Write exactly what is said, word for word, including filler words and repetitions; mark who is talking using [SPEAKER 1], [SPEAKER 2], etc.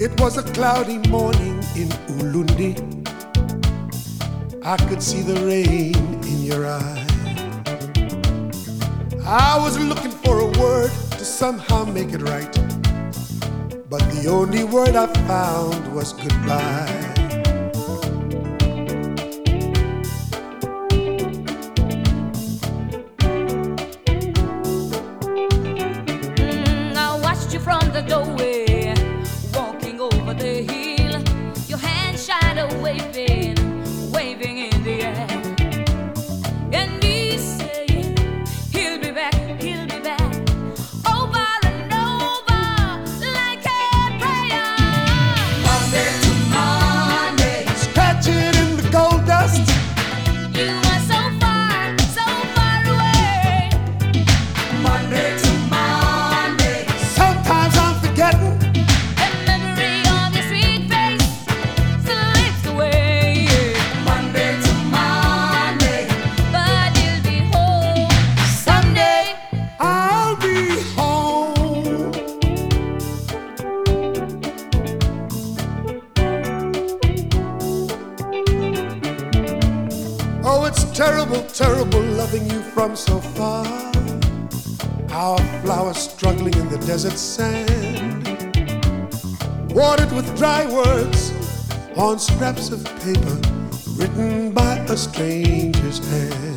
[SPEAKER 1] It was a cloudy morning in Ulundi. I could see the rain in your eye. I was looking for a word to somehow make it right, but the only word I found was goodbye.
[SPEAKER 2] Mm, I watched you from the doorway, walking over the hill, your hand shadow waving, waving in the air. And me saying, he'll be back, he'll be back, over and over, like a prayer.
[SPEAKER 1] Monday to Monday, scratching in the gold dust.
[SPEAKER 2] You are so far, so far away.
[SPEAKER 1] Monday to Monday, sometimes I'm forgetting.
[SPEAKER 2] A memory of your sweet face slips away.
[SPEAKER 1] Monday to Monday,
[SPEAKER 2] But you'll be home someday.
[SPEAKER 1] I'll be home. Oh, it's terrible, terrible loving you from so far. Our flowers struggling in the desert sand, watered with dry words on scraps of paper written by a stranger's hand.